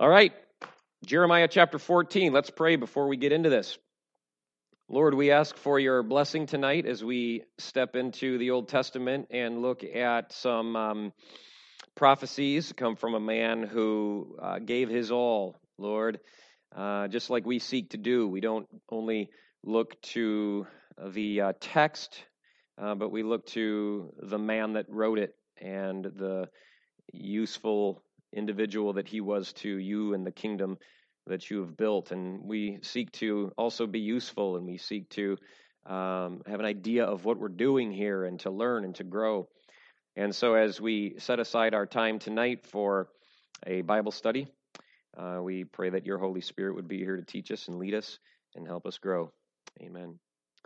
All right, Jeremiah chapter 14. Let's pray before we get into this. Lord, we ask for your blessing tonight as we step into the Old Testament and look at some prophecies come from a man who gave his all, Lord, just like we seek to do. We don't only look to the text, but we look to the man that wrote it and the useful individual that he was to you and the kingdom that you have built. And we seek to also be useful, and we seek to have an idea of what we're doing here and to learn and to grow. And so as we set aside our time tonight for a Bible study, we pray that your Holy Spirit would be here to teach us and lead us and help us grow. Amen.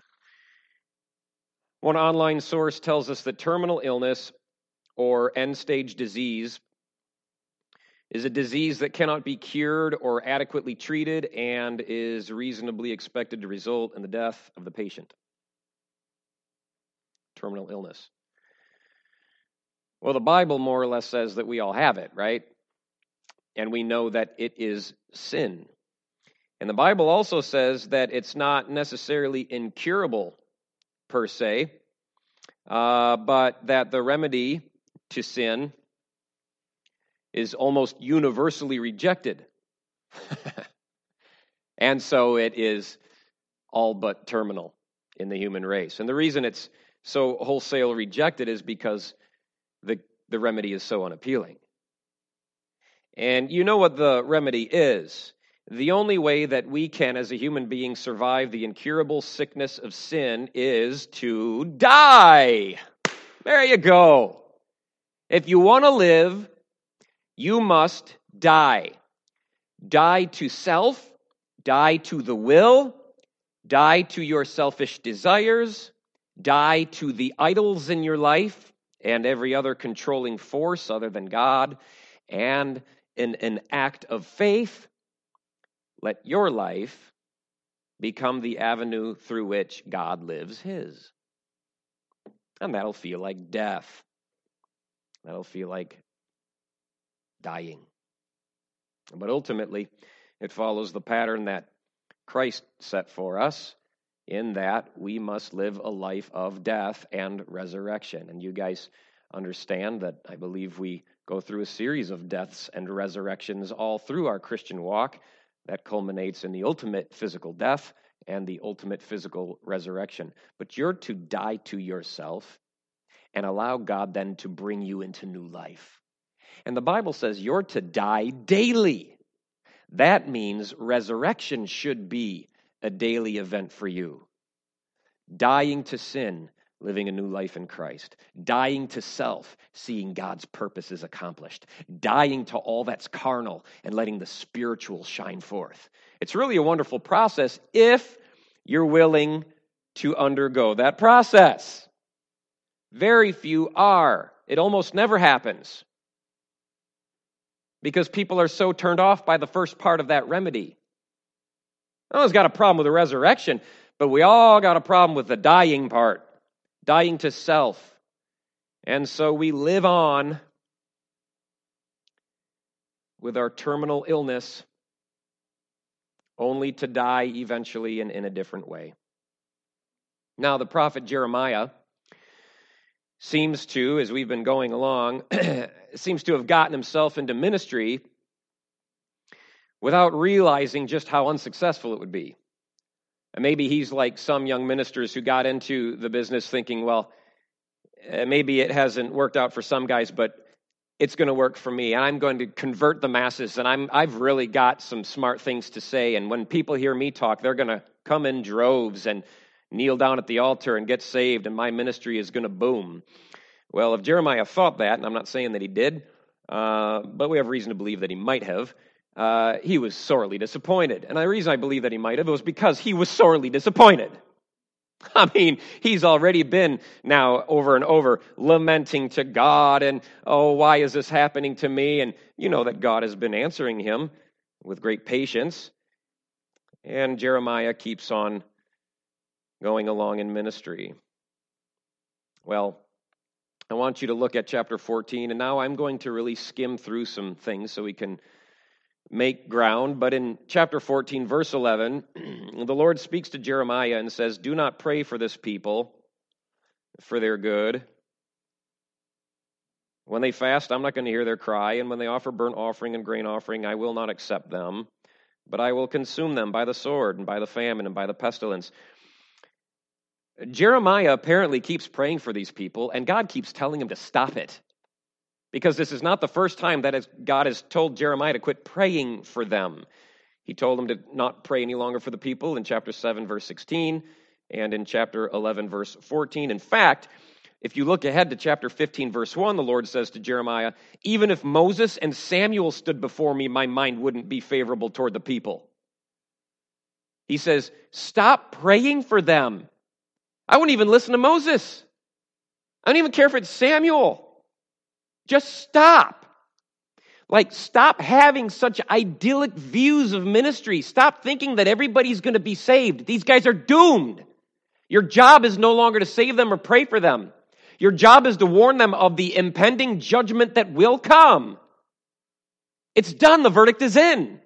One online source tells us that terminal illness or end-stage disease is a disease that cannot be cured or adequately treated and is reasonably expected to result in the death of the patient. Terminal illness. Well, the Bible more or less says that we all have it, right? And we know that it is sin. And the Bible also says that it's not necessarily incurable per se, but that the remedy to sin is almost universally rejected. And so it is all but terminal in the human race. And the reason it's so wholesale rejected is because the remedy is so unappealing. And you know what the remedy is. The only way that we can, as a human being, survive the incurable sickness of sin is to die. There you go. If you want to live, you must die. Die to self, die to the will, die to your selfish desires, die to the idols in your life and every other controlling force other than God, and in an act of faith, let your life become the avenue through which God lives his. And that'll feel like death. That'll feel like dying. But ultimately, it follows the pattern that Christ set for us, in that we must live a life of death and resurrection. And you guys understand that I believe we go through a series of deaths and resurrections all through our Christian walk that culminates in the ultimate physical death and the ultimate physical resurrection. But you're to die to yourself and allow God then to bring you into new life. And the Bible says you're to die daily. That means resurrection should be a daily event for you. Dying to sin, living a new life in Christ. Dying to self, seeing God's purposes accomplished. Dying to all that's carnal and letting the spiritual shine forth. It's really a wonderful process if you're willing to undergo that process. Very few are. It almost never happens. Because people are so turned off by the first part of that remedy. No one's got a problem with the resurrection, but we all got a problem with the dying part. Dying to self. And so we live on with our terminal illness, only to die eventually in a different way. Now, the prophet Jeremiah seems to, as we've been going along, seems to have gotten himself into ministry without realizing just how unsuccessful it would be. And maybe he's like some young ministers who got into the business thinking, well, maybe it hasn't worked out for some guys, but it's going to work for me. I'm going to convert the masses, and I've really got some smart things to say. And when people hear me talk, they're going to come in droves and kneel down at the altar and get saved, and my ministry is going to boom. Well, if Jeremiah thought that, and I'm not saying that he did, but we have reason to believe that he might have, he was sorely disappointed. And the reason I believe that he might have was because he was sorely disappointed. I mean, he's already been now over and over lamenting to God and, oh, why is this happening to me? And you know that God has been answering him with great patience. And Jeremiah keeps on going along in ministry. Well, I want you to look at chapter 14, and now I'm going to really skim through some things so we can make ground. But in chapter 14, verse 11, the Lord speaks to Jeremiah and says, "Do not pray for this people for their good. When they fast, I'm not going to hear their cry, and when they offer burnt offering and grain offering, I will not accept them, but I will consume them by the sword and by the famine and by the pestilence." Jeremiah apparently keeps praying for these people, and God keeps telling him to stop it. Because this is not the first time that God has told Jeremiah to quit praying for them. He told him to not pray any longer for the people in chapter 7, verse 16, and in chapter 11, verse 14. In fact, if you look ahead to chapter 15, verse 1, the Lord says to Jeremiah, "Even if Moses and Samuel stood before me, my mind wouldn't be favorable toward the people." He says, stop praying for them. I wouldn't even listen to Moses. I don't even care if it's Samuel. Just stop. Stop having such idyllic views of ministry. Stop thinking that everybody's going to be saved. These guys are doomed. Your job is no longer to save them or pray for them. Your job is to warn them of the impending judgment that will come. It's done. The verdict is in.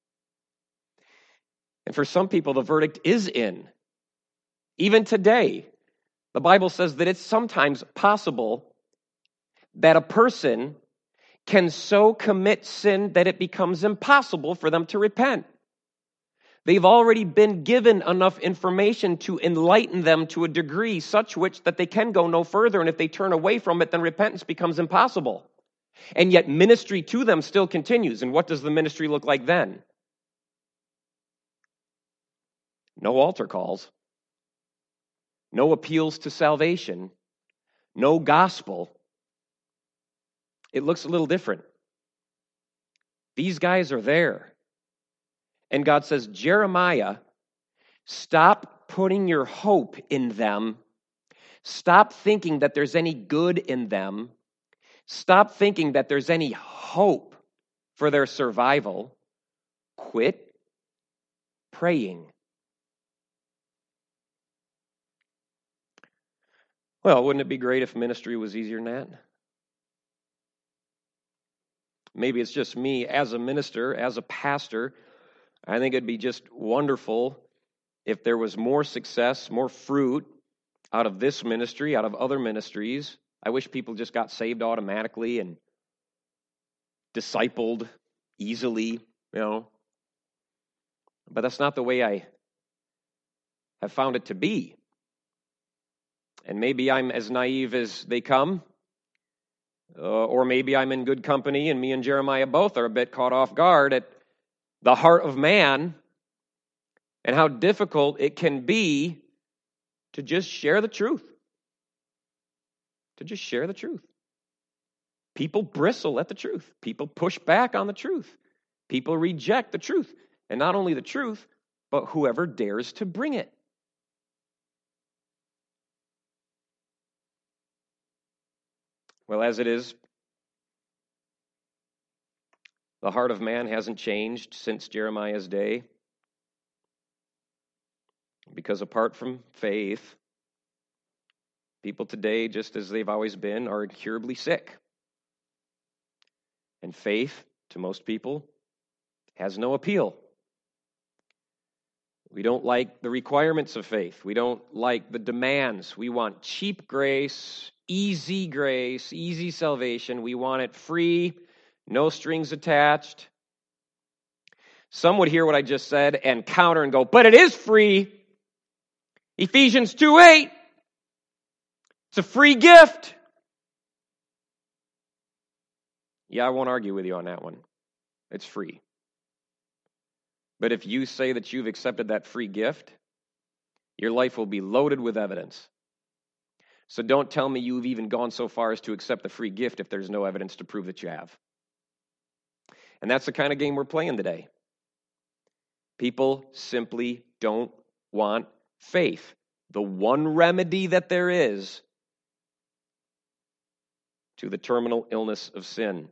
And for some people, the verdict is in. Even today, the Bible says that it's sometimes possible that a person can so commit sin that it becomes impossible for them to repent. They've already been given enough information to enlighten them to a degree such which that they can go no further, and if they turn away from it, then repentance becomes impossible. And yet ministry to them still continues. And what does the ministry look like then? No altar calls. No appeals to salvation. No gospel. It looks a little different. These guys are there. And God says, Jeremiah, stop putting your hope in them. Stop thinking that there's any good in them. Stop thinking that there's any hope for their survival. Quit praying. Well, wouldn't it be great if ministry was easier than that? Maybe it's just me as a minister, as a pastor. I think it'd be just wonderful if there was more success, more fruit out of this ministry, out of other ministries. I wish people just got saved automatically and discipled easily, But that's not the way I have found it to be. And maybe I'm as naive as they come, or maybe I'm in good company, and me and Jeremiah both are a bit caught off guard at the heart of man and how difficult it can be to just share the truth. To just share the truth. People bristle at the truth. People push back on the truth. People reject the truth. And not only the truth, but whoever dares to bring it. Well, as it is, the heart of man hasn't changed since Jeremiah's day. Because apart from faith, people today, just as they've always been, are incurably sick. And faith, to most people, has no appeal. We don't like the requirements of faith. We don't like the demands. We want cheap grace, easy salvation. We want it free, no strings attached. Some would hear what I just said and counter and go, but it is free. Ephesians 2:8. It's a free gift. Yeah, I won't argue with you on that one. It's free. But if you say that you've accepted that free gift, your life will be loaded with evidence. So don't tell me you've even gone so far as to accept the free gift if there's no evidence to prove that you have. And that's the kind of game we're playing today. People simply don't want faith. The one remedy that there is to the terminal illness of sin.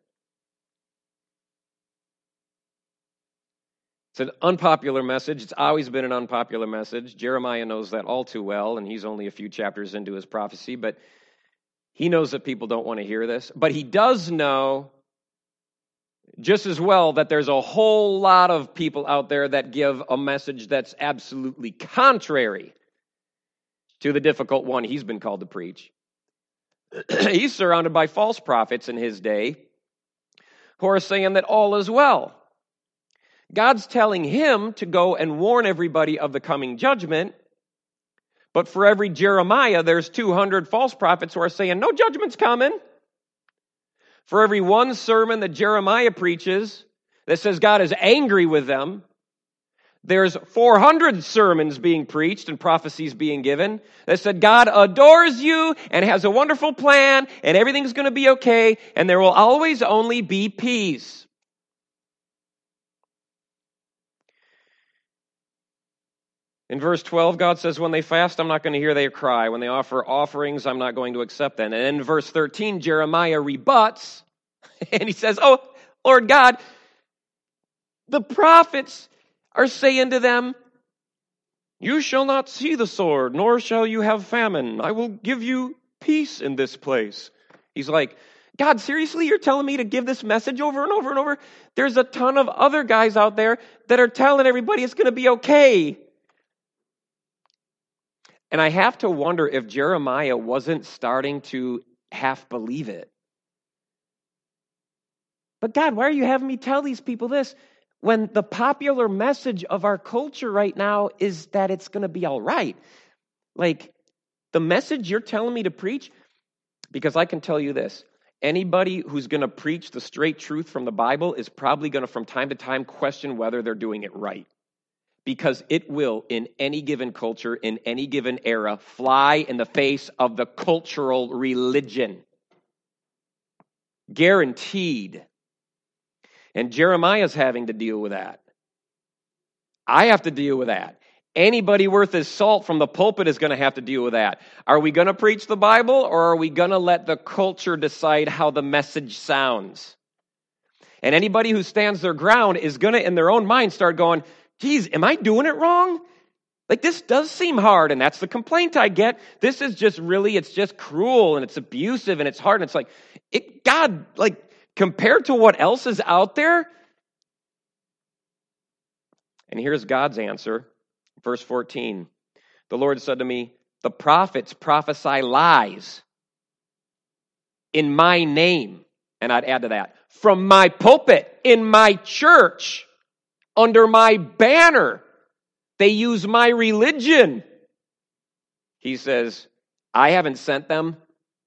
It's an unpopular message. It's always been an unpopular message. Jeremiah knows that all too well, and he's only a few chapters into his prophecy, but he knows that people don't want to hear this. But he does know Just as well that there's a whole lot of people out there that give a message that's absolutely contrary to the difficult one he's been called to preach. He's surrounded by false prophets in his day who are saying that all is well. God's telling him to go and warn everybody of the coming judgment, but for every Jeremiah, there's 200 false prophets who are saying, no judgment's coming. For every one sermon that Jeremiah preaches that says God is angry with them, there's 400 sermons being preached and prophecies being given that said God adores you and has a wonderful plan and everything's going to be okay and there will always only be peace. In verse 12, God says, when they fast, I'm not going to hear their cry. When they offer offerings, I'm not going to accept them. And in verse 13, Jeremiah rebuts, and he says, oh, Lord God, the prophets are saying to them, you shall not see the sword, nor shall you have famine. I will give you peace in this place. He's like, God, seriously, you're telling me to give this message over and over and over? There's a ton of other guys out there that are telling everybody it's going to be okay. And I have to wonder if Jeremiah wasn't starting to half believe it. But God, why are you having me tell these people this when the popular message of our culture right now is that it's going to be all right? Like, the message you're telling me to preach, because I can tell you this, anybody who's going to preach the straight truth from the Bible is probably going to, from time to time, question whether they're doing it right. Because it will, in any given culture, in any given era, fly in the face of the cultural religion. Guaranteed. And Jeremiah's having to deal with that. I have to deal with that. Anybody worth his salt from the pulpit is going to have to deal with that. Are we going to preach the Bible, or are we going to let the culture decide how the message sounds? And anybody who stands their ground is going to, in their own mind, start going, geez, am I doing it wrong? Like, this does seem hard, and that's the complaint I get. This is just really, it's just cruel, and it's abusive, and it's hard, and it's like, God, like, compared to what else is out there? And here's God's answer. Verse 14, the Lord said to me, the prophets prophesy lies in my name. And I'd add to that, from my pulpit, in my church, under my banner. They use my religion. He says, I haven't sent them.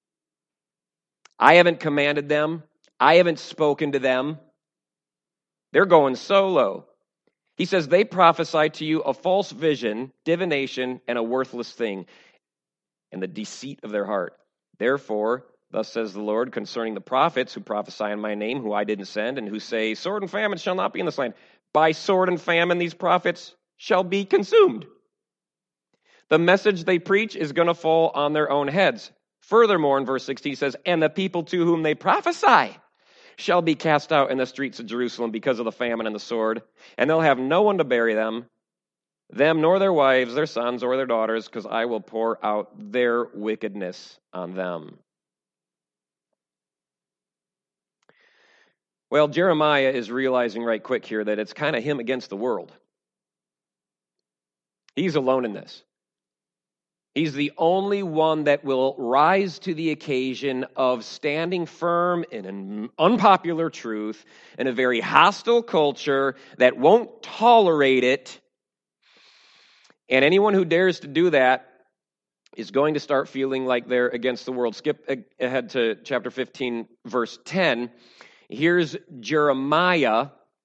I haven't commanded them. I haven't spoken to them. They're going solo. He says, they prophesy to you a false vision, divination, and a worthless thing, and the deceit of their heart. Therefore, thus says the Lord concerning the prophets who prophesy in my name, who I didn't send, and who say, sword and famine shall not be in this land. By sword and famine, these prophets shall be consumed. The message they preach is going to fall on their own heads. Furthermore, in verse 16, he says, and the people to whom they prophesy shall be cast out in the streets of Jerusalem because of the famine and the sword, and they'll have no one to bury them nor their wives, their sons, or their daughters, because I will pour out their wickedness on them. Well, Jeremiah is realizing right quick here that it's kind of him against the world. He's alone in this. He's the only one that will rise to the occasion of standing firm in an unpopular truth in a very hostile culture that won't tolerate it. And anyone who dares to do that is going to start feeling like they're against the world. Skip ahead to chapter 15, verse 10. Here's Jeremiah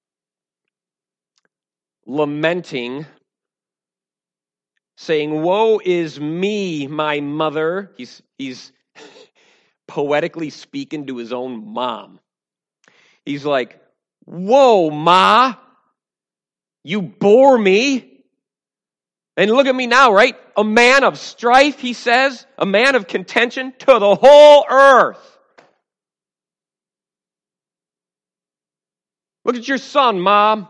lamenting, saying, woe is me, my mother. He's poetically speaking to his own mom. He's like, whoa, Ma, you bore me. And look at me now, right? A man of strife, he says, a man of contention to the whole earth. Look at your son, Mom.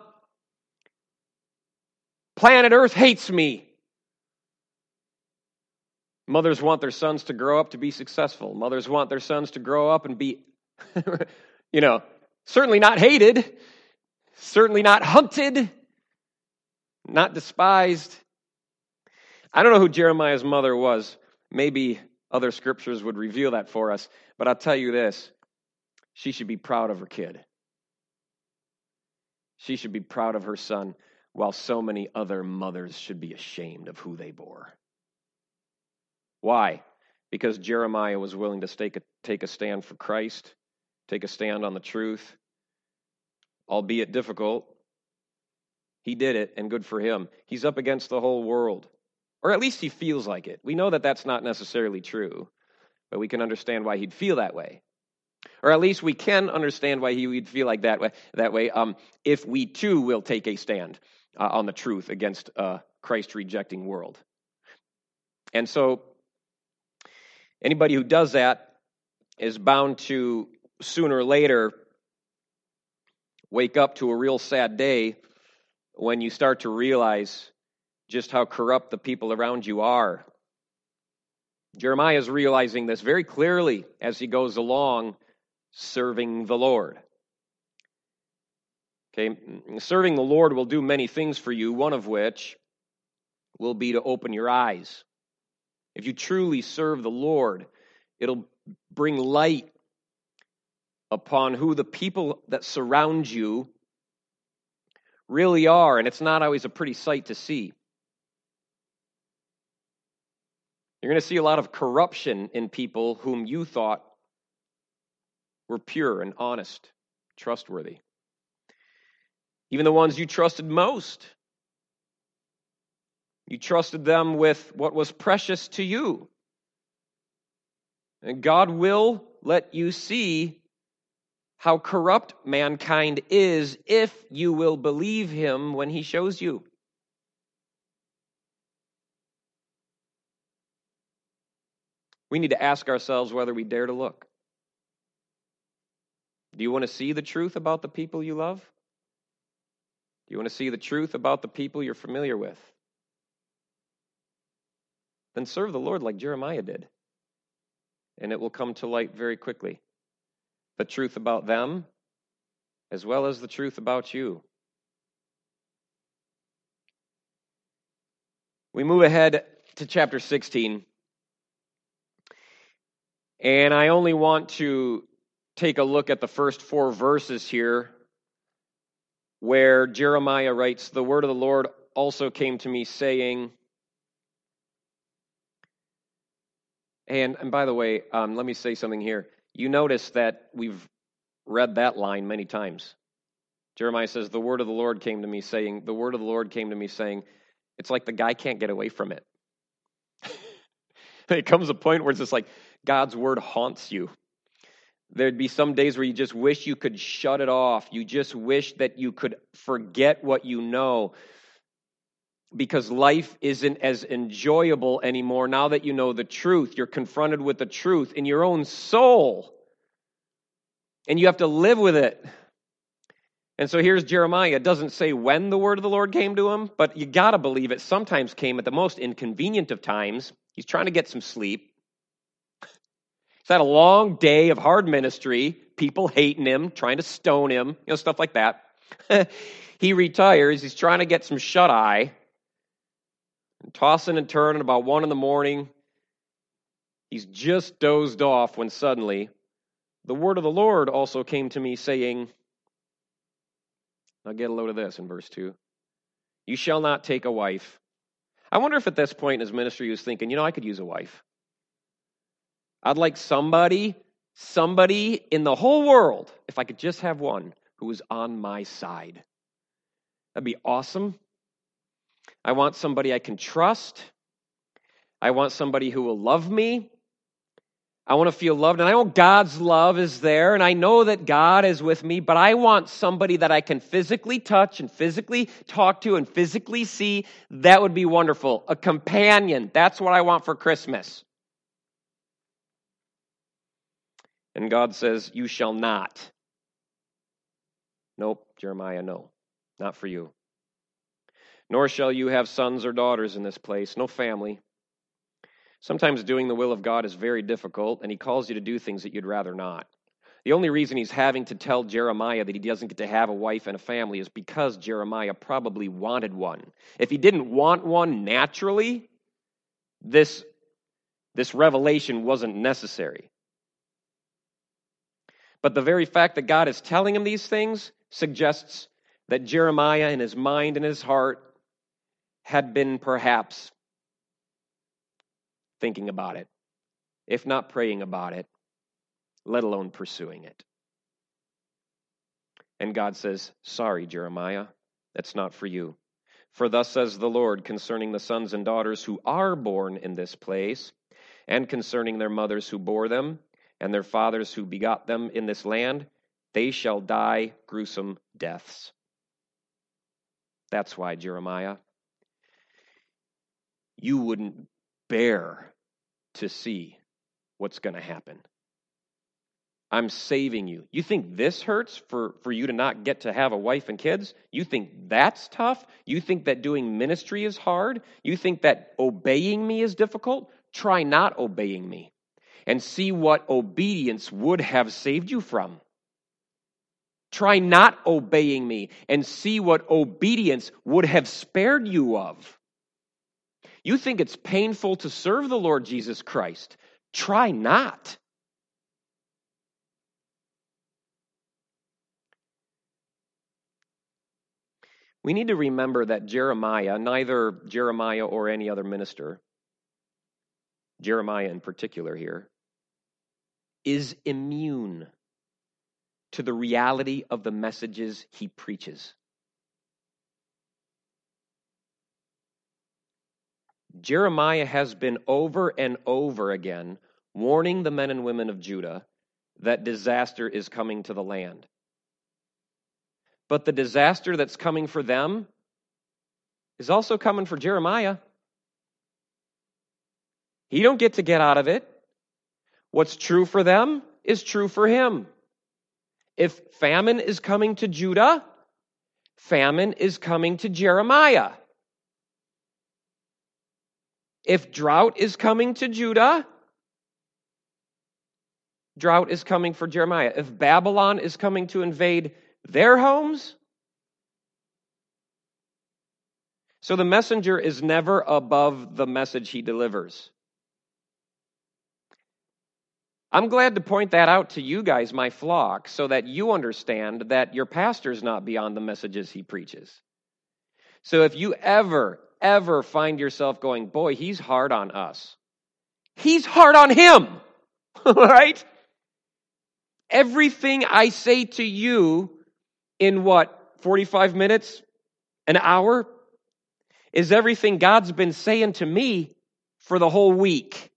Planet Earth hates me. Mothers want their sons to grow up to be successful. Mothers want their sons to grow up and be, Certainly not hated. Certainly not hunted. Not despised. I don't know who Jeremiah's mother was. Maybe other scriptures would reveal that for us. But I'll tell you this. She should be proud of her kid. She should be proud of her son, while so many other mothers should be ashamed of who they bore. Why? Because Jeremiah was willing to take a stand for Christ, take a stand on the truth, albeit difficult. He did it, and good for him. He's up against the whole world, or at least he feels like it. We know that that's not necessarily true, but we can understand why he'd feel that way. Or at least we can understand why he would feel like that way, if we too will take a stand on the truth against a Christ-rejecting world. And so anybody who does that is bound to, sooner or later, wake up to a real sad day when you start to realize just how corrupt the people around you are. Jeremiah is realizing this very clearly as he goes along serving the Lord. Okay, serving the Lord will do many things for you, one of which will be to open your eyes. If you truly serve the Lord, it'll bring light upon who the people that surround you really are, and it's not always a pretty sight to see. You're going to see a lot of corruption in people whom you thought were pure and honest, trustworthy. Even the ones you trusted most. You trusted them with what was precious to you. And God will let you see how corrupt mankind is if you will believe him when he shows you. We need to ask ourselves whether we dare to look. Do you want to see the truth about the people you love? Do you want to see the truth about the people you're familiar with? Then serve the Lord like Jeremiah did. And it will come to light very quickly. The truth about them, as well as the truth about you. We move ahead to chapter 16. And I only want to take a look at the first 4 verses here, where Jeremiah writes, "The word of the Lord also came to me saying," and by the way, let me say something here. You notice that we've read that line many times. Jeremiah says, "The word of the Lord came to me saying," the word of the Lord came to me saying. It's like the guy can't get away from it. It comes a point where it's just like God's word haunts you. There'd be some days where you just wish you could shut it off. You just wish that you could forget what you know, because life isn't as enjoyable anymore now that you know the truth. You're confronted with the truth in your own soul, and you have to live with it. And so here's Jeremiah. It doesn't say when the word of the Lord came to him, but you got to believe it sometimes came at the most inconvenient of times. He's trying to get some sleep. He's had a long day of hard ministry, people hating him, trying to stone him, stuff like that. He retires. He's trying to get some shut-eye, tossing and turning about 1 a.m. He's just dozed off when suddenly the word of the Lord also came to me saying, now get a load of this in verse 2. "You shall not take a wife." I wonder if at this point in his ministry he was thinking, I could use a wife. I'd like somebody in the whole world, if I could just have one, who was on my side. That'd be awesome. I want somebody I can trust. I want somebody who will love me. I want to feel loved, and I know God's love is there, and I know that God is with me, but I want somebody that I can physically touch and physically talk to and physically see. That would be wonderful. A companion. That's what I want for Christmas. And God says, "You shall not." Nope, Jeremiah, no. Not for you. "Nor shall you have sons or daughters in this place." No family. Sometimes doing the will of God is very difficult, and he calls you to do things that you'd rather not. The only reason he's having to tell Jeremiah that he doesn't get to have a wife and a family is because Jeremiah probably wanted one. If he didn't want one naturally, this revelation wasn't necessary. But the very fact that God is telling him these things suggests that Jeremiah, in his mind and his heart, had been perhaps thinking about it, if not praying about it, let alone pursuing it. And God says, sorry, Jeremiah, that's not for you. For thus says the Lord concerning the sons and daughters who are born in this place, and concerning their mothers who bore them, and their fathers who begot them in this land, they shall die gruesome deaths. That's why, Jeremiah, you wouldn't bear to see what's going to happen. I'm saving you. You think this hurts for you to not get to have a wife and kids? You think that's tough? You think that doing ministry is hard? You think that obeying me is difficult? Try not obeying me and see what obedience would have saved you from. Try not obeying me and see what obedience would have spared you of. You think it's painful to serve the Lord Jesus Christ? Try not. We need to remember that Jeremiah, neither Jeremiah or any other minister, Jeremiah in particular here, is immune to the reality of the messages he preaches. Jeremiah has been over and over again warning the men and women of Judah that disaster is coming to the land. But the disaster that's coming for them is also coming for Jeremiah. He don't get to get out of it. What's true for them is true for him. If famine is coming to Judah, famine is coming to Jeremiah. If drought is coming to Judah, drought is coming for Jeremiah. If Babylon is coming to invade their homes, so the messenger is never above the message he delivers. I'm glad to point that out to you guys, my flock, so that you understand that your pastor's not beyond the messages he preaches. So if you ever find yourself going, boy, he's hard on us, he's hard on him, right? Everything I say to you in 45 minutes, an hour, is everything God's been saying to me for the whole week.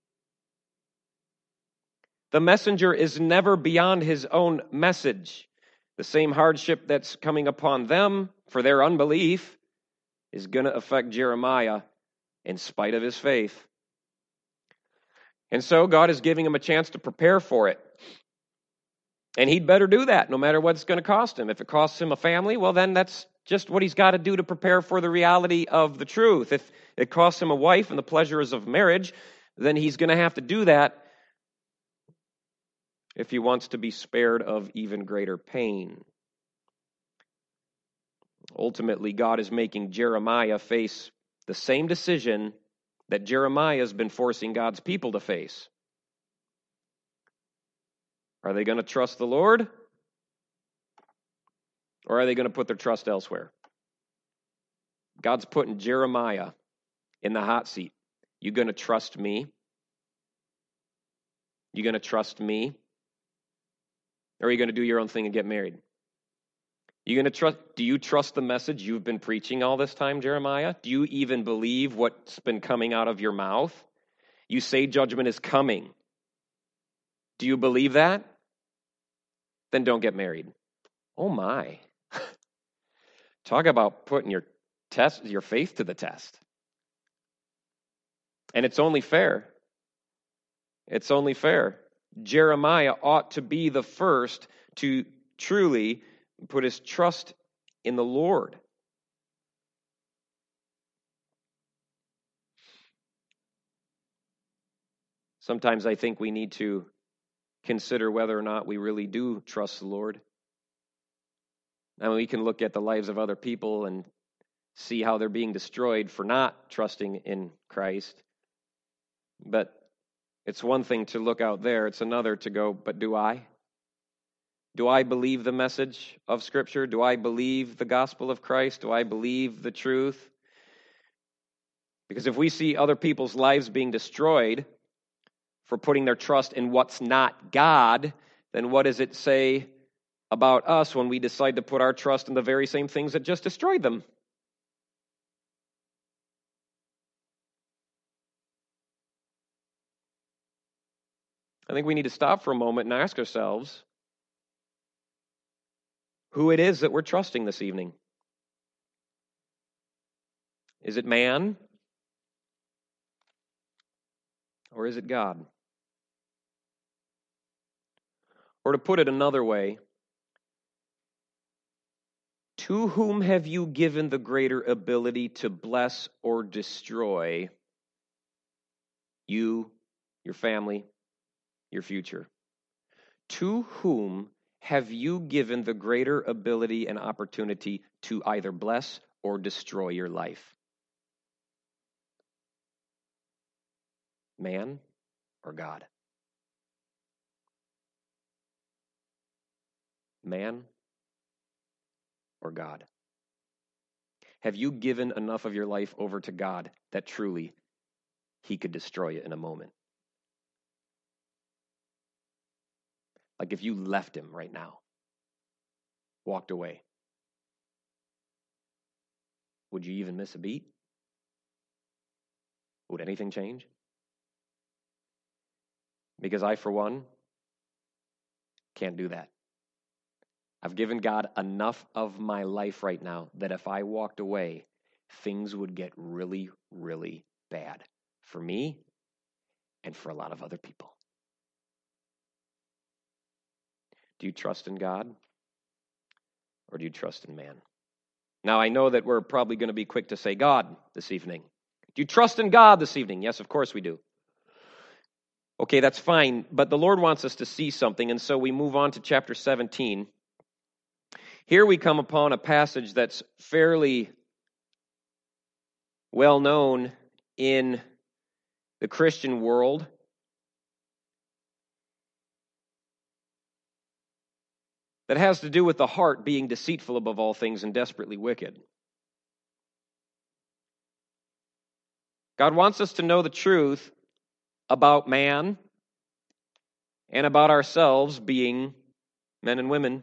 The messenger is never beyond his own message. The same hardship that's coming upon them for their unbelief is going to affect Jeremiah in spite of his faith. And so God is giving him a chance to prepare for it. And he'd better do that no matter what it's going to cost him. If it costs him a family, well, then that's just what he's got to do to prepare for the reality of the truth. If it costs him a wife and the pleasures of marriage, then he's going to have to do that if he wants to be spared of even greater pain. Ultimately, God is making Jeremiah face the same decision that Jeremiah has been forcing God's people to face. Are they going to trust the Lord? Or are they going to put their trust elsewhere? God's putting Jeremiah in the hot seat. You going to trust me? You going to trust me? Or are you going to do your own thing and get married? You going to trust? Do you trust the message you've been preaching all this time, Jeremiah? Do you even believe what's been coming out of your mouth? You say judgment is coming. Do you believe that? Then don't get married. Oh my. Talk about putting your faith to the test. And it's only fair. It's only fair. Jeremiah ought to be the first to truly put his trust in the Lord. Sometimes I think we need to consider whether or not we really do trust the Lord. And we can look at the lives of other people and see how they're being destroyed for not trusting in Christ. But it's one thing to look out there. It's another to go, but do I? Do I believe the message of Scripture? Do I believe the gospel of Christ? Do I believe the truth? Because if we see other people's lives being destroyed for putting their trust in what's not God, then what does it say about us when we decide to put our trust in the very same things that just destroyed them? I think we need to stop for a moment and ask ourselves who it is that we're trusting this evening. Is it man? Or is it God? Or to put it another way, to whom have you given the greater ability to bless or destroy you, your family, your future? To whom have you given the greater ability and opportunity to either bless or destroy your life? Man or God? Man or God? Have you given enough of your life over to God that truly He could destroy it in a moment? Like if you left Him right now, walked away, would you even miss a beat? Would anything change? Because I, for one, can't do that. I've given God enough of my life right now that if I walked away, things would get really, really bad for me and for a lot of other people. Do you trust in God or do you trust in man? Now, I know that we're probably going to be quick to say God this evening. Do you trust in God this evening? Yes, of course we do. Okay, that's fine, but the Lord wants us to see something, and so we move on to chapter 17. Here we come upon a passage that's fairly well known in the Christian world. That has to do with the heart being deceitful above all things and desperately wicked. God wants us to know the truth about man and about ourselves being men and women.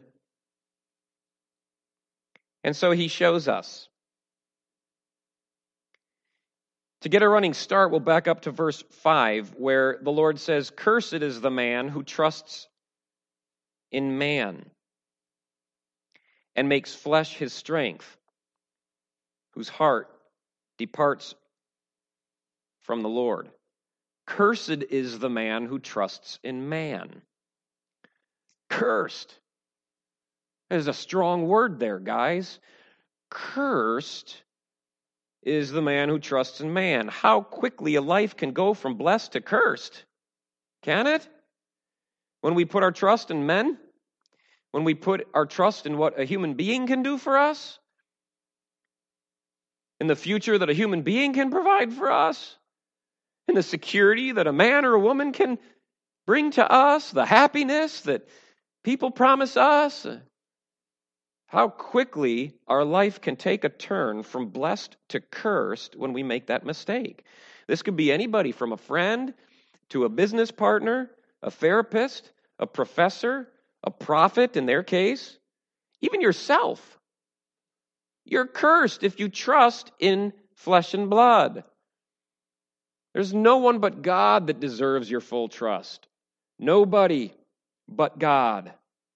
And so He shows us. To get a running start, we'll back up to verse 5, where the Lord says, "Cursed is the man who trusts in man and makes flesh his strength, whose heart departs from the Lord. Cursed is the man who trusts in man." Cursed. There's a strong word there, guys. Cursed is the man who trusts in man. How quickly a life can go from blessed to cursed. Can it? When we put our trust in men? When we put our trust in what a human being can do for us? In the future that a human being can provide for us? In the security that a man or a woman can bring to us? The happiness that people promise us? How quickly our life can take a turn from blessed to cursed when we make that mistake. This could be anybody from a friend to a business partner, a therapist, a professor, a prophet in their case, even yourself. You're cursed if you trust in flesh and blood. There's no one but God that deserves your full trust. Nobody but God.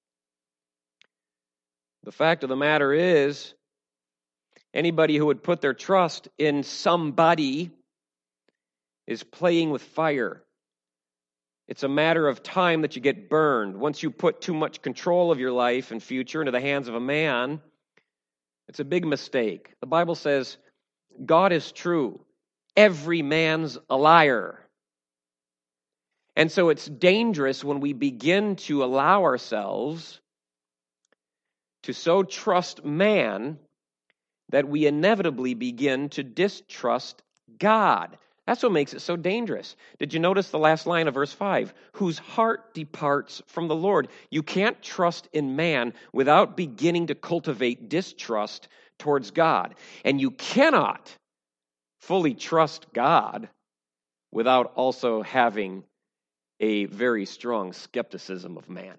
The fact of the matter is, anybody who would put their trust in somebody is playing with fire. It's a matter of time that you get burned. Once you put too much control of your life and future into the hands of a man, it's a big mistake. The Bible says, God is true. Every man's a liar. And so it's dangerous when we begin to allow ourselves to so trust man that we inevitably begin to distrust God. That's what makes it so dangerous. Did you notice the last line of verse 5? Whose heart departs from the Lord. You can't trust in man without beginning to cultivate distrust towards God. And you cannot fully trust God without also having a very strong skepticism of man.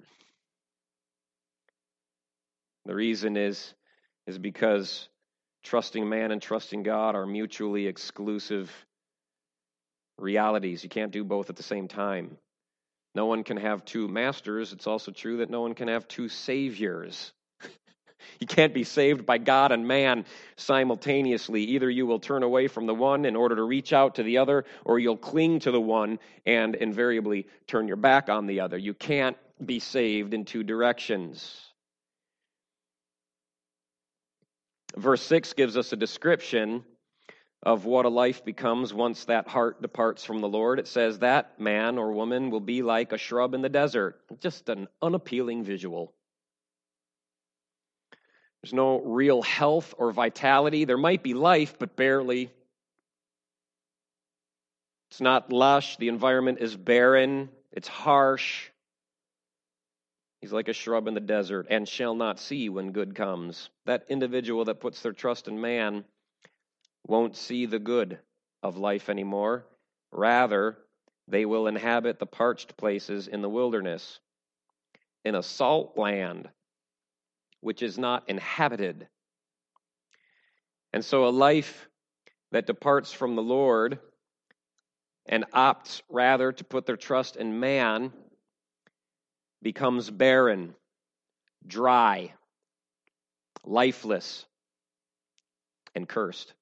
The reason is because trusting man and trusting God are mutually exclusive realities. You can't do both at the same time. No one can have two masters. It's also true that no one can have two saviors. You can't be saved by God and man simultaneously. Either you will turn away from the one in order to reach out to the other, or you'll cling to the one and invariably turn your back on the other. You can't be saved in two directions. Verse 6 gives us a description of what a life becomes once that heart departs from the Lord. It says that man or woman will be like a shrub in the desert. Just an unappealing visual. There's no real health or vitality. There might be life, but barely. It's not lush. The environment is barren. It's harsh. He's like a shrub in the desert and shall not see when good comes. That individual that puts their trust in man won't see the good of life anymore. Rather, they will inhabit the parched places in the wilderness, in a salt land, which is not inhabited. And so a life that departs from the Lord and opts rather to put their trust in man becomes barren, dry, lifeless, and cursed.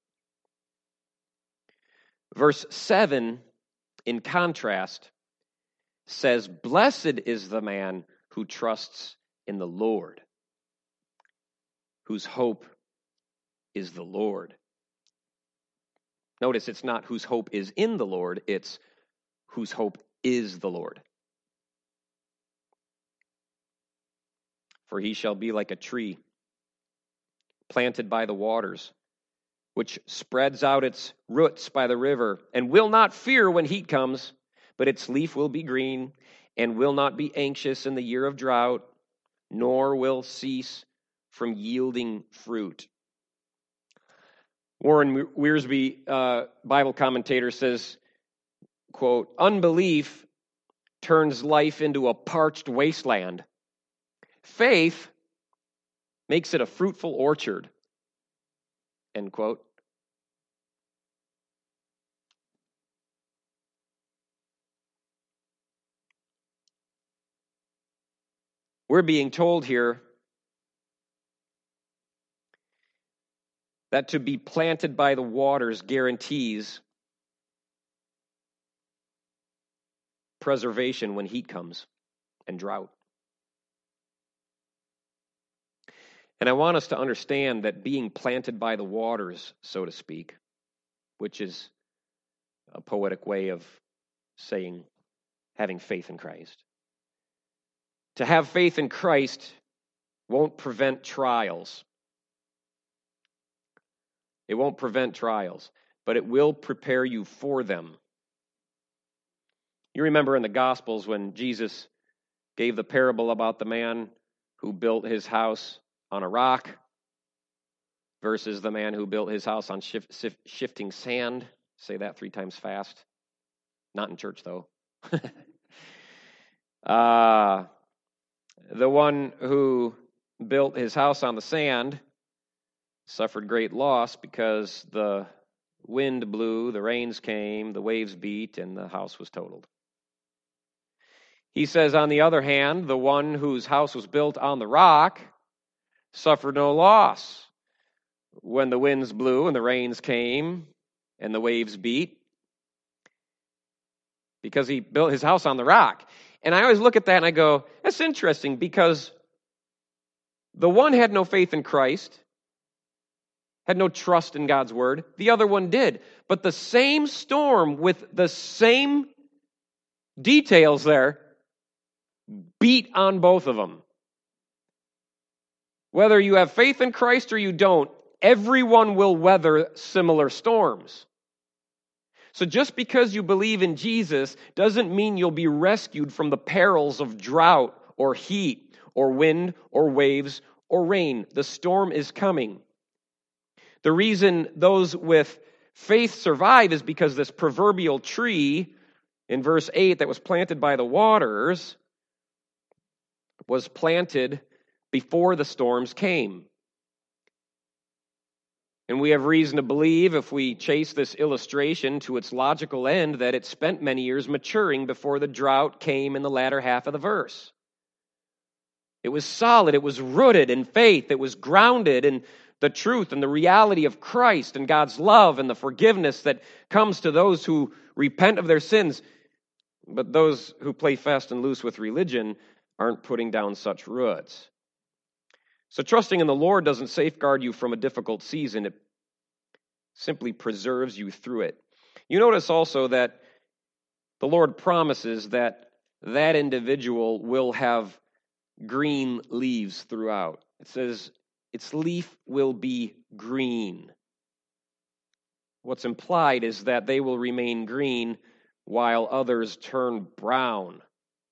Verse 7, in contrast, says, "Blessed is the man who trusts in the Lord, whose hope is the Lord." Notice it's not whose hope is in the Lord, it's whose hope is the Lord. For he shall be like a tree planted by the waters, which spreads out its roots by the river, and will not fear when heat comes, but its leaf will be green, and will not be anxious in the year of drought, nor will cease from yielding fruit. Warren Wiersbe, Bible commentator, says, quote, "Unbelief turns life into a parched wasteland. Faith makes it a fruitful orchard." End quote. We're being told here that to be planted by the waters guarantees preservation when heat comes and drought. And I want us to understand that being planted by the waters, so to speak, which is a poetic way of saying having faith in Christ. To have faith in Christ won't prevent trials. It won't prevent trials, but it will prepare you for them. You remember in the Gospels when Jesus gave the parable about the man who built his house on a rock versus the man who built his house on shifting sand. Say that 3 times fast. Not in church, though. The one who built his house on the sand suffered great loss because the wind blew, the rains came, the waves beat, and the house was totaled. He says, on the other hand, the one whose house was built on the rock suffered no loss when the winds blew and the rains came and the waves beat, because he built his house on the rock. And I always look at that and I go, that's interesting, because the one had no faith in Christ, had no trust in God's word. The other one did. But the same storm with the same Details there. Beat on both of them. Whether you have faith in Christ or you don't, everyone will weather similar storms. So just because you believe in Jesus doesn't mean you'll be rescued from the perils of drought or heat or wind or waves or rain. The storm is coming. The reason those with faith survive is because this proverbial tree in verse 8 that was planted by the waters was planted before the storms came. And we have reason to believe, if we chase this illustration to its logical end, that it spent many years maturing before the drought came in the latter half of the verse. It was solid, it was rooted in faith, it was grounded in the truth and the reality of Christ and God's love and the forgiveness that comes to those who repent of their sins. But those who play fast and loose with religion aren't putting down such roots. So trusting in the Lord doesn't safeguard you from a difficult season. It simply preserves you through it. You notice also that the Lord promises that that individual will have green leaves throughout. It says its leaf will be green. What's implied is that they will remain green while others turn brown.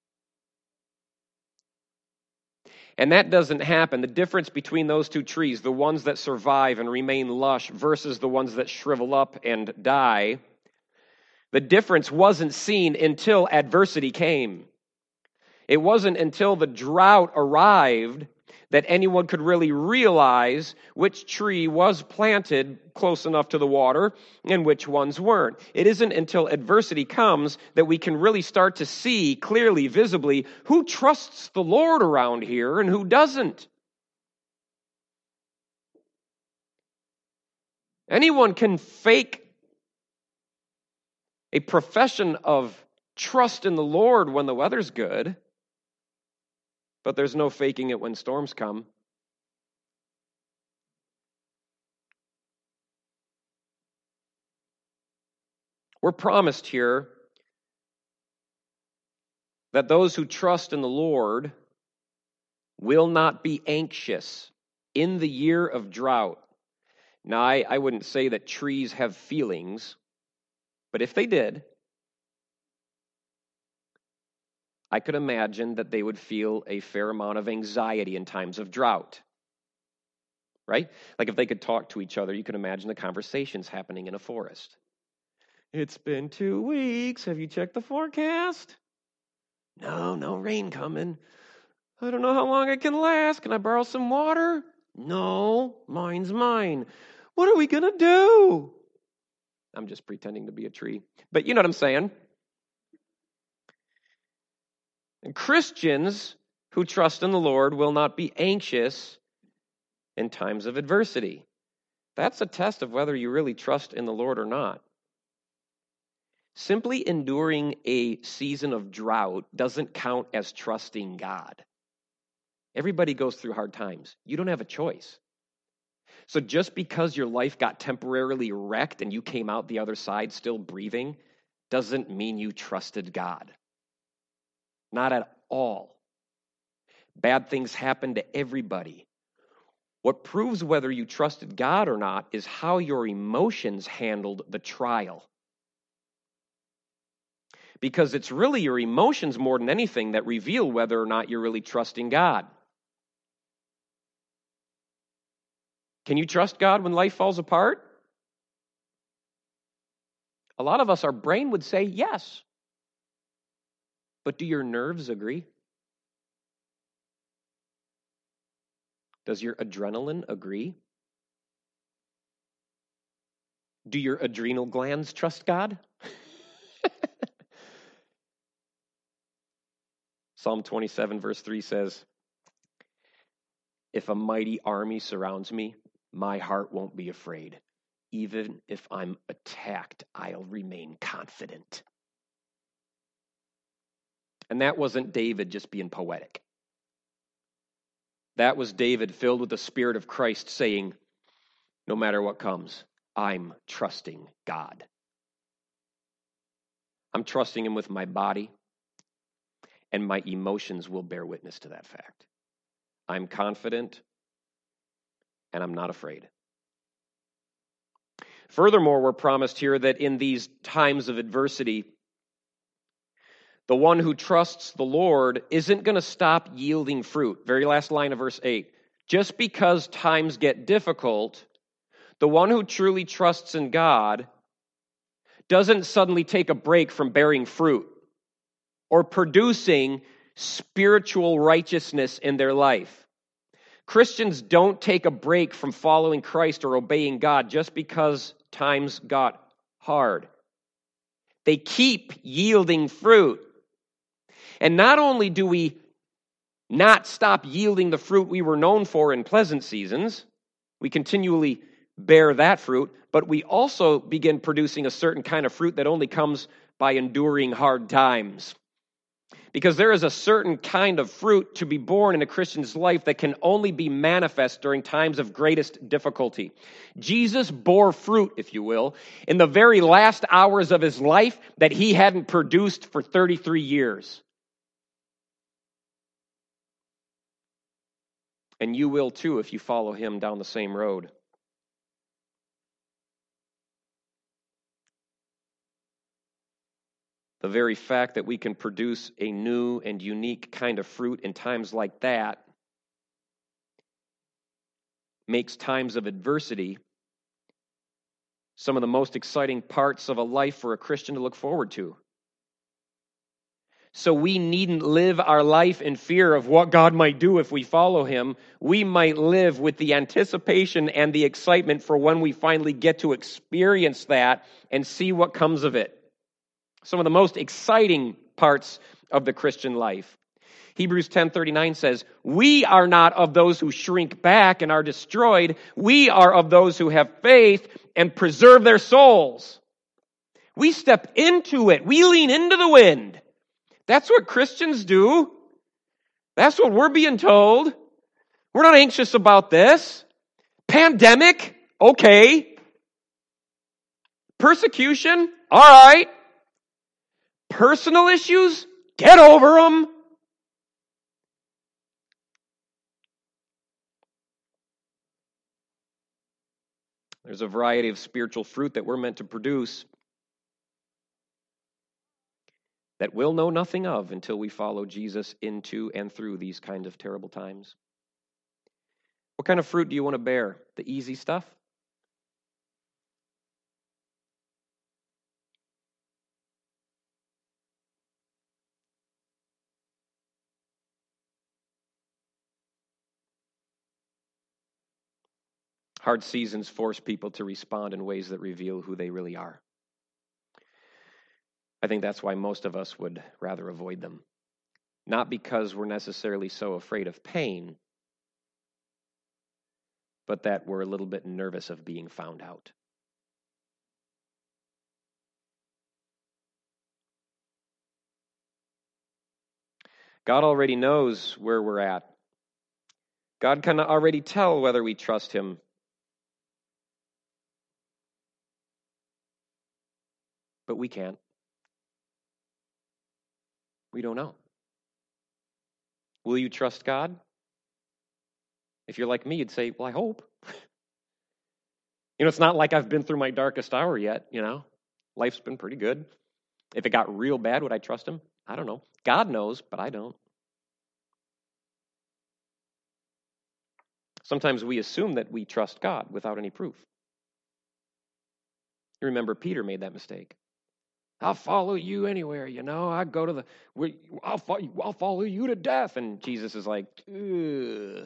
And that doesn't happen. The difference between those two trees, the ones that survive and remain lush versus the ones that shrivel up and die, the difference wasn't seen until adversity came. It wasn't until the drought arrived that anyone could really realize which tree was planted close enough to the water and which ones weren't. It isn't until adversity comes that we can really start to see clearly, visibly, who trusts the Lord around here and who doesn't. Anyone can fake a profession of trust in the Lord when the weather's good, but there's no faking it when storms come. We're promised here that those who trust in the Lord will not be anxious in the year of drought. Now, I wouldn't say that trees have feelings, but if they did, I could imagine that they would feel a fair amount of anxiety in times of drought, right? Like if they could talk to each other, you could imagine the conversations happening in a forest. It's been 2 weeks. Have you checked the forecast? No rain coming. I don't know how long it can last. Can I borrow some water? No, mine's mine. What are we going to do? I'm just pretending to be a tree. But you know what I'm saying. And Christians who trust in the Lord will not be anxious in times of adversity. That's a test of whether you really trust in the Lord or not. Simply enduring a season of drought doesn't count as trusting God. Everybody goes through hard times. You don't have a choice. So just because your life got temporarily wrecked and you came out the other side still breathing doesn't mean you trusted God. Not at all. Bad things happen to everybody. What proves whether you trusted God or not is how your emotions handled the trial. Because it's really your emotions more than anything that reveal whether or not you're really trusting God. Can you trust God when life falls apart? A lot of us, our brain would say yes. But do your nerves agree? Does your adrenaline agree? Do your adrenal glands trust God? Psalm 27 verse 3 says, if a mighty army surrounds me, my heart won't be afraid. Even if I'm attacked, I'll remain confident. And that wasn't David just being poetic. That was David filled with the Spirit of Christ saying, no matter what comes, I'm trusting God. I'm trusting him with my body. and my emotions will bear witness to that fact. I'm confident, and I'm not afraid. Furthermore, we're promised here that in these times of adversity, the one who trusts the Lord isn't going to stop yielding fruit. Very last line of verse 8. Just because times get difficult, the one who truly trusts in God doesn't suddenly take a break from bearing fruit or producing spiritual righteousness in their life. Christians don't take a break from following Christ or obeying God just because times got hard. They keep yielding fruit. And not only do we not stop yielding the fruit we were known for in pleasant seasons, we continually bear that fruit, but we also begin producing a certain kind of fruit that only comes by enduring hard times. Because there is a certain kind of fruit to be born in a Christian's life that can only be manifest during times of greatest difficulty. Jesus bore fruit, if you will, in the very last hours of his life that he hadn't produced for 33 years. And you will too if you follow him down the same road. The very fact that we can produce a new and unique kind of fruit in times like that makes times of adversity some of the most exciting parts of a life for a Christian to look forward to. So we needn't live our life in fear of what God might do if we follow him. We might live with the anticipation and the excitement for when we finally get to experience that and see what comes of it. Some of the most exciting parts of the Christian life. Hebrews 10:39 says, "We are not of those who shrink back and are destroyed. We are of those who have faith and preserve their souls." We step into it. We lean into the wind. That's what Christians do. That's what we're being told. We're not anxious about this. Pandemic, okay. Persecution, all right. Personal issues, get over them. There's a variety of spiritual fruit that we're meant to produce that we'll know nothing of until we follow Jesus into and through these kinds of terrible times. What kind of fruit do you want to bear? The easy stuff? Hard seasons force people to respond in ways that reveal who they really are. I think that's why most of us would rather avoid them. Not because we're necessarily so afraid of pain, but that we're a little bit nervous of being found out. God already knows where we're at. God can already tell whether we trust him. But we can't. We don't know. Will you trust God? If you're like me, you'd say, well, I hope. It's not like I've been through my darkest hour yet, Life's been pretty good. If it got real bad, would I trust him? I don't know. God knows, but I don't. Sometimes we assume that we trust God without any proof. You remember Peter made that mistake. I'll follow you anywhere, I go to I'll follow you to death. And Jesus is like, ugh.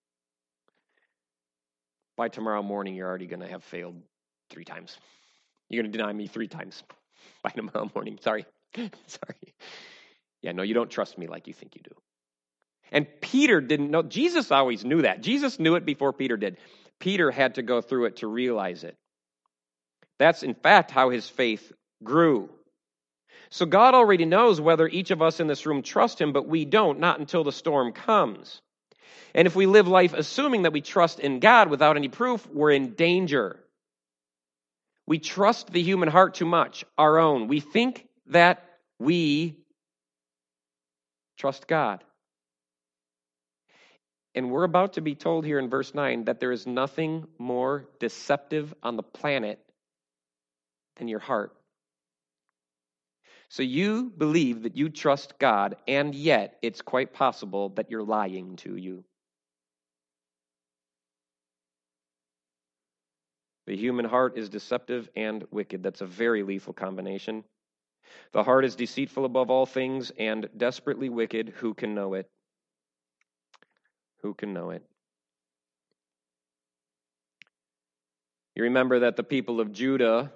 By tomorrow morning, you're already going to have failed 3 times. You're going to deny me 3 times by tomorrow morning. Sorry. Yeah, no, you don't trust me like you think you do. And Peter didn't know. Jesus always knew that. Jesus knew it before Peter did. Peter had to go through it to realize it. That's, in fact, how his faith grew. So God already knows whether each of us in this room trust him, but we don't, not until the storm comes. And if we live life assuming that we trust in God without any proof, we're in danger. We trust the human heart too much, our own. We think that we Trust God. And we're about to be told here in verse 9 that there is nothing more deceptive on the planet than your heart. So you believe that you trust God, and yet it's quite possible that you're lying to you. The human heart is deceptive and wicked. That's a very lethal combination. The heart is deceitful above all things and desperately wicked. Who can know it? Who can know it? You remember that the people of Judah,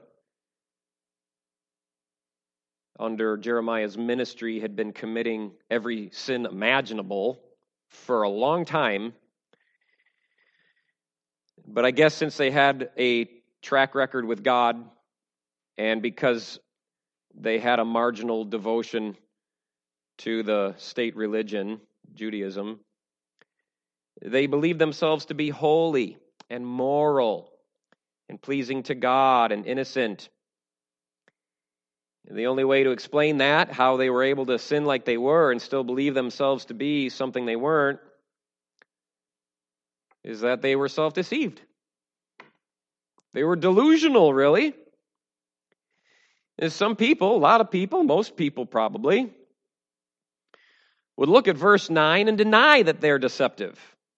under Jeremiah's ministry, had been committing every sin imaginable for a long time. But I guess since they had a track record with God, and because they had a marginal devotion to the state religion, Judaism, they believed themselves to be holy and moral and pleasing to God and innocent. And the only way to explain that, how they were able to sin like they were and still believe themselves to be something they weren't, is that they were self-deceived. They were delusional, really. And some people, a lot of people, most people probably, would look at verse 9 and deny that they're deceptive.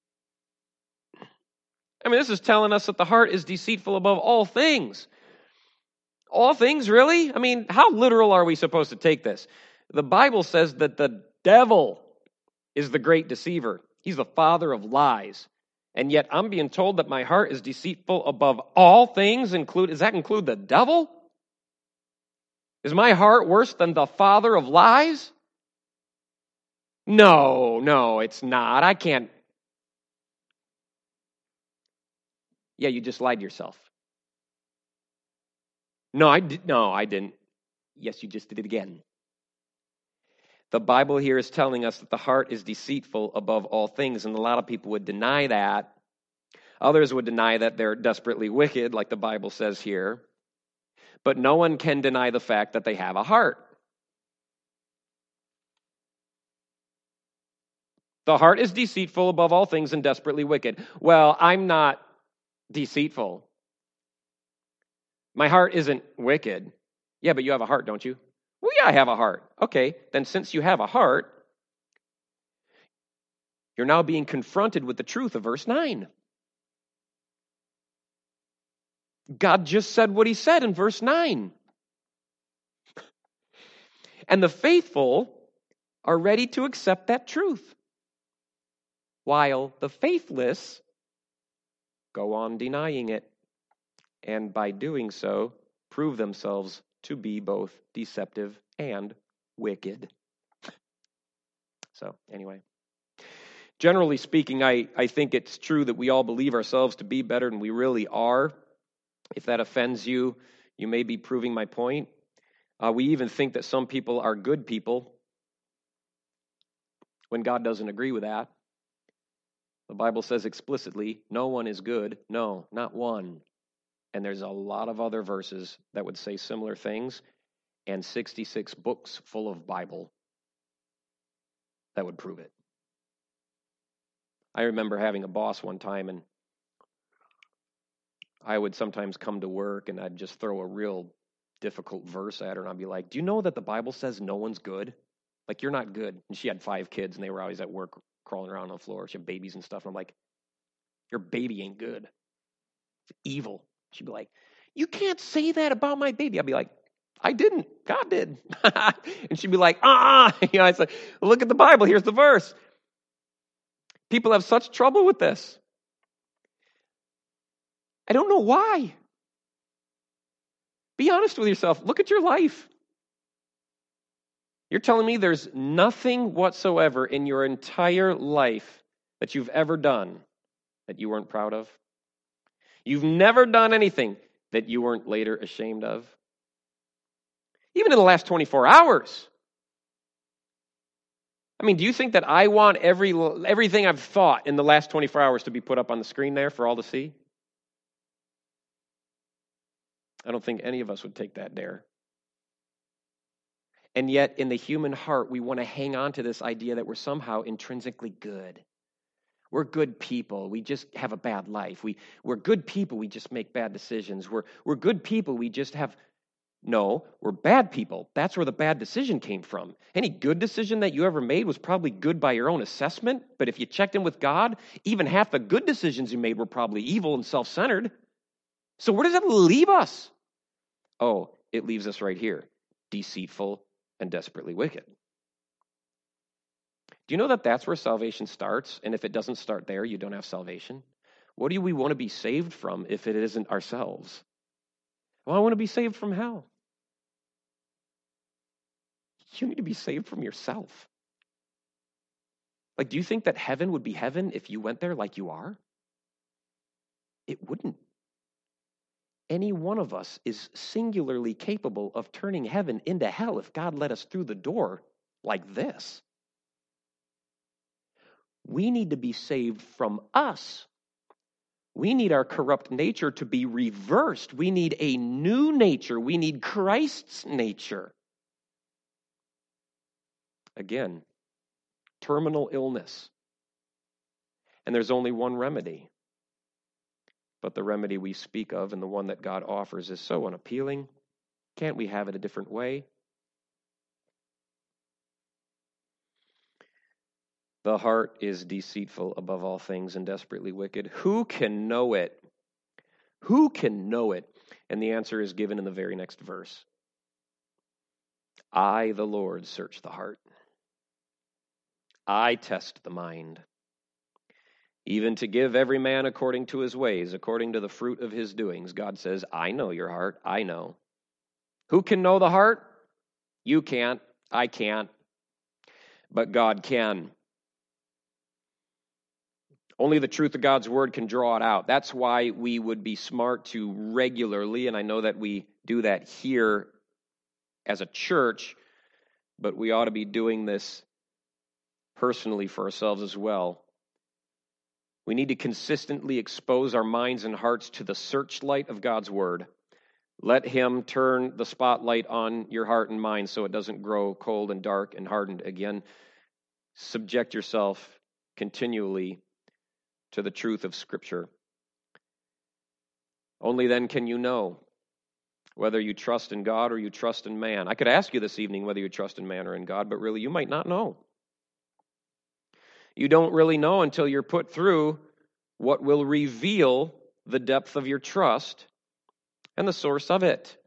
I mean, this is telling us that the heart is deceitful above all things. All things, really? I mean, how literal are we supposed to take this? The Bible says that the devil is the great deceiver. He's the father of lies. And yet I'm being told that my heart is deceitful above all things. Does that include the devil? Is my heart worse than the father of lies? No, it's not. I can't. Yeah, you just lied to yourself. No, I didn't. Yes, you just did it again. The Bible here is telling us that the heart is deceitful above all things, and a lot of people would deny that. Others would deny that they're desperately wicked, like the Bible says here. But no one can deny the fact that they have a heart. The heart is deceitful above all things and desperately wicked. Well, I'm not deceitful. My heart isn't wicked. Yeah, but you have a heart, don't you? Well, yeah, I have a heart. Okay, then since you have a heart, you're now being confronted with the truth of verse 9. God just said what he said in verse 9. And the faithful are ready to accept that truth, while the faithless go on denying it, and by doing so, prove themselves to be both deceptive and wicked. So, anyway. Generally speaking, I think it's true that we all believe ourselves to be better than we really are. If that offends you, you may be proving my point. We even think that some people are good people when God doesn't agree with that. The Bible says explicitly, no one is good. No, not one. And there's a lot of other verses that would say similar things, and 66 books full of Bible that would prove it. I remember having a boss one time, and I would sometimes come to work, and I'd just throw a real difficult verse at her, and I'd be like, do you know that the Bible says no one's good? Like, you're not good. And she had 5 kids, and they were always at work crawling around on the floor. She had babies and stuff. And I'm like, your baby ain't good. It's evil. She'd be like, you can't say that about my baby. I'd be like, I didn't. God did. And she'd be like, You know, I said, look at the Bible. Here's the verse. People have such trouble with this. I don't know why. Be honest with yourself. Look at your life. You're telling me there's nothing whatsoever in your entire life that you've ever done that you weren't proud of? You've never done anything that you weren't later ashamed of? Even in the last 24 hours. I mean, do you think that I want everything I've thought in the last 24 hours to be put up on the screen there for all to see? I don't think any of us would take that dare. And yet, in the human heart, we want to hang on to this idea that we're somehow intrinsically good. We're good people. We just have a bad life. We're good people. We just make bad decisions. We're good people. We just have... No, we're bad people. That's where the bad decision came from. Any good decision that you ever made was probably good by your own assessment, but if you checked in with God, even half the good decisions you made were probably evil and self-centered. So where does it leave us? Oh, it leaves us right here. Deceitful and desperately wicked. Do you know that that's where salvation starts? And if it doesn't start there, you don't have salvation. What do we want to be saved from if it isn't ourselves? Well, I want to be saved from hell. You need to be saved from yourself. Like, do you think that heaven would be heaven if you went there like you are? It wouldn't. Any one of us is singularly capable of turning heaven into hell if God let us through the door like this. We need to be saved from us. We need our corrupt nature to be reversed. We need a new nature. We need Christ's nature. Again, terminal illness. And there's only one remedy. But the remedy we speak of and the one that God offers is so unappealing. Can't we have it a different way? The heart is deceitful above all things and desperately wicked. Who can know it? Who can know it? And the answer is given in the very next verse. I, the Lord, search the heart. I test the mind, even to give every man according to his ways, according to the fruit of his doings. God says, I know your heart. I know. Who can know the heart? You can't. I can't. But God can. Only the truth of God's word can draw it out. That's why we would be smart to regularly, and I know that we do that here as a church, but we ought to be doing this personally for ourselves as well. We need to consistently expose our minds and hearts to the searchlight of God's word. Let him turn the spotlight on your heart and mind so it doesn't grow cold and dark and hardened again. Subject yourself continually to the truth of Scripture. Only then can you know whether you trust in God or you trust in man. I could ask you this evening whether you trust in man or in God, but really you might not know. You don't really know until you're put through what will reveal the depth of your trust and the source of it.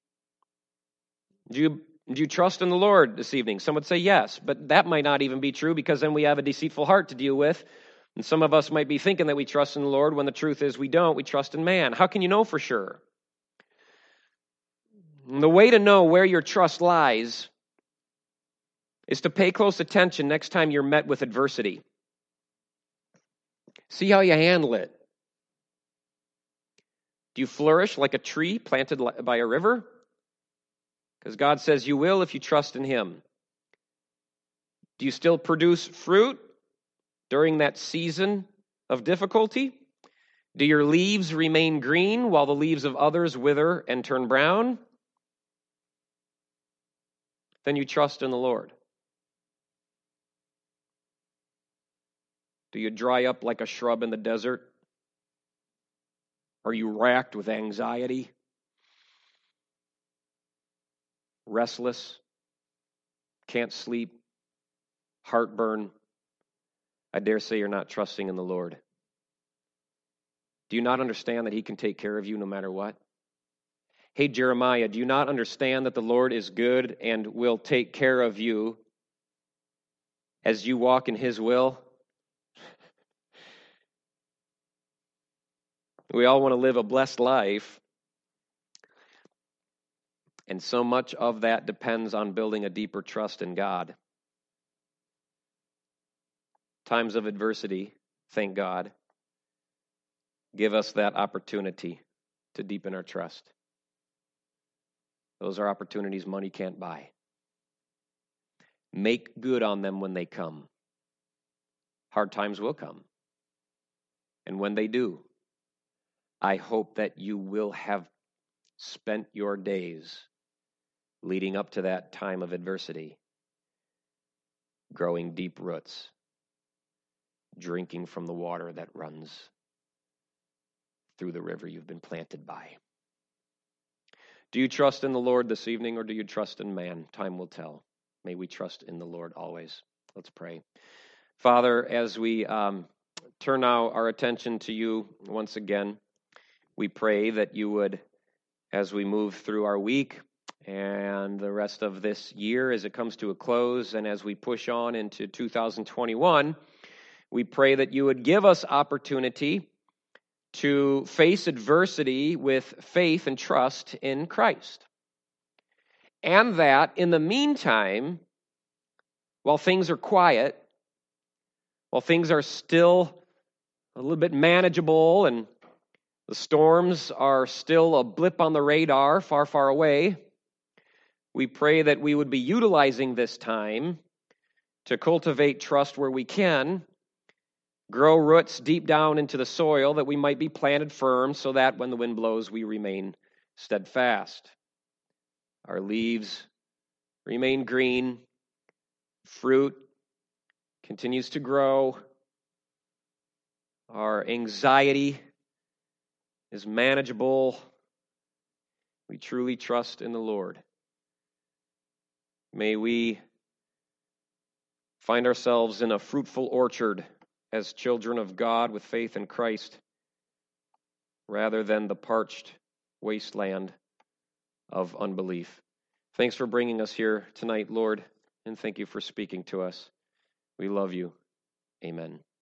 Do you trust in the Lord this evening? Some would say yes, but that might not even be true because then we have a deceitful heart to deal with. And some of us might be thinking that we trust in the Lord when the truth is we don't. We trust in man. How can you know for sure? And the way to know where your trust lies is to pay close attention next time you're met with adversity. See how you handle it. Do you flourish like a tree planted by a river? Because God says you will if you trust in him. Do you still produce fruit during that season of difficulty? Do your leaves remain green while the leaves of others wither and turn brown? Then you trust in the Lord. Do you dry up like a shrub in the desert? Are you racked with anxiety? Restless? Can't sleep? Heartburn? I dare say you're not trusting in the Lord. Do you not understand that he can take care of you no matter what? Hey, Jeremiah, do you not understand that the Lord is good and will take care of you as you walk in his will? We all want to live a blessed life, and so much of that depends on building a deeper trust in God. Times of adversity, thank God, give us that opportunity to deepen our trust. Those are opportunities money can't buy. Make good on them when they come. Hard times will come. And when they do, I hope that you will have spent your days leading up to that time of adversity, growing deep roots, drinking from the water that runs through the river you've been planted by. Do you trust in the Lord this evening, or do you trust in man? Time will tell. May we trust in the Lord always. Let's pray. Father, as we turn now our attention to you once again, we pray that you would, as we move through our week and the rest of this year as it comes to a close, and as we push on into 2021, we pray that you would give us opportunity to face adversity with faith and trust in Christ. And that in the meantime, while things are quiet, while things are still a little bit manageable and the storms are still a blip on the radar far, far away, we pray that we would be utilizing this time to cultivate trust where we can, grow roots deep down into the soil that we might be planted firm so that when the wind blows, we remain steadfast. Our leaves remain green, fruit continues to grow, our anxiety is manageable. We truly trust in the Lord. May we find ourselves in a fruitful orchard as children of God with faith in Christ, rather than the parched wasteland of unbelief. Thanks for bringing us here tonight, Lord, and thank you for speaking to us. We love you. Amen.